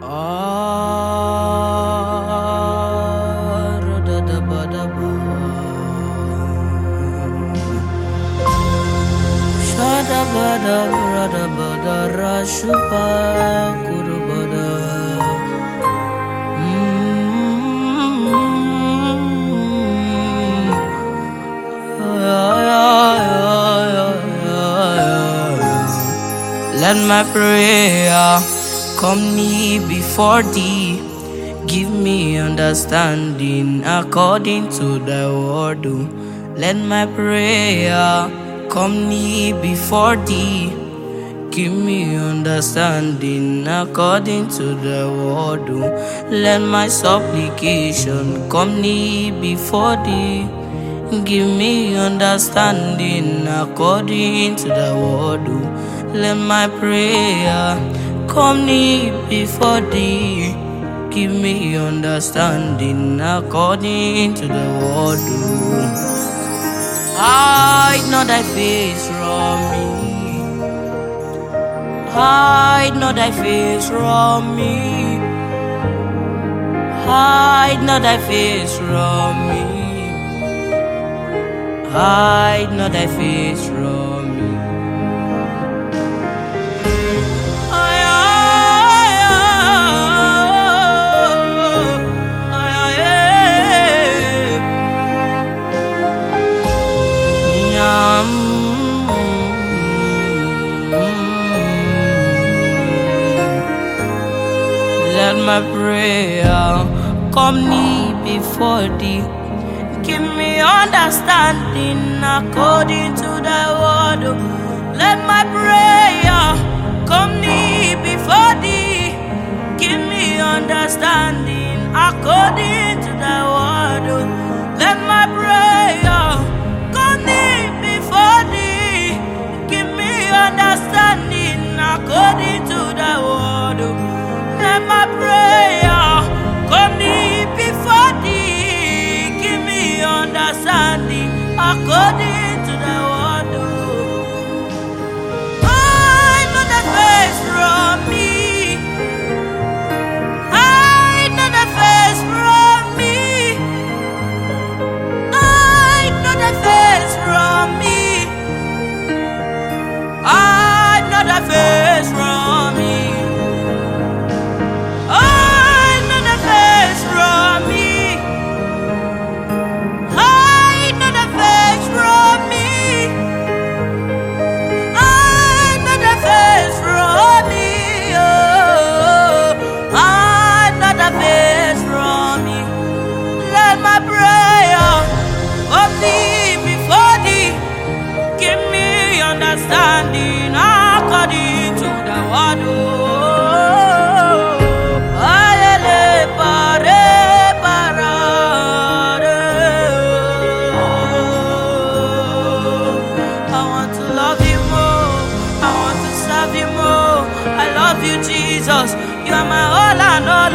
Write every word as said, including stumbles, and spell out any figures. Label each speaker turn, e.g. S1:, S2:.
S1: Ah, da da ba da ba. Shada ba da ra da ba da ra shupa kuru ba da. Let my prayer come near before thee. Give me understanding according to thy word. oh. Let my prayer come near before thee. Give me understanding according to thy word. oh. Let my supplication come near before thee. Give me understanding according to thy word. oh. Let my prayer come near before thee. Give me understanding according to the word. oh. Hide not thy face from me. Hide not thy face from me. Hide not thy face from me. Hide not thy face from me. Let my prayer come near before thee. Give me understanding according to thy word. oh. Let my prayer come near before thee. Give me understanding according to thy word. oh. Let my prayer come near before thee. Give me understanding according to thy word. oh. Let my prayer come near before thee. Give me understanding according to thy word. oh. Hide not thy face from me. Hide not thy face from me. Hide not thy face from me. Hide not thy face from me. Hide not thy face from me. Hide not thy face from me. Hide not thy face from me. Oh, hide not thy face from me. Let my prayer come thee before thee. Give me understanding according to the word. oh. Ayele pare parare. I want to love you more. I want to serve you more. I love you, Jesus. You are my all and all